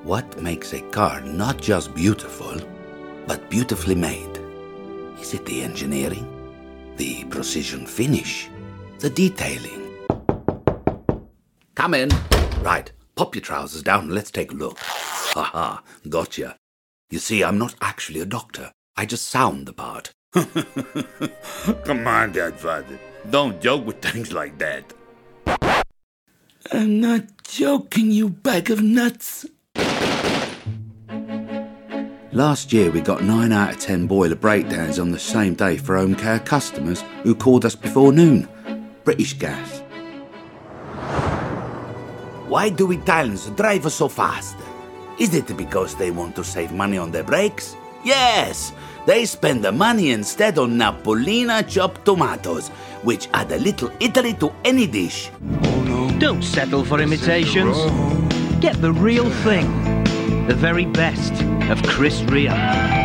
What makes a car not just beautiful, but beautifully made? Is it the engineering? The precision finish? The detailing? Come in. Right, pop your trousers down and let's take a look. Haha, gotcha. You see, I'm not actually a doctor. I just sound the part. Come on, Godfather. Don't joke with things like that. I'm not joking, you bag of nuts. Last year we got 9 out of 10 boiler breakdowns on the same day for home care customers who called us before noon. British Gas. Why do Italians drive so fast? Is it because they want to save money on their brakes? Yes! They spend the money instead on Napolina chopped tomatoes, which add a little Italy to any dish. Oh no. Don't settle for imitations. Get the real thing. The very best of Chris Rea.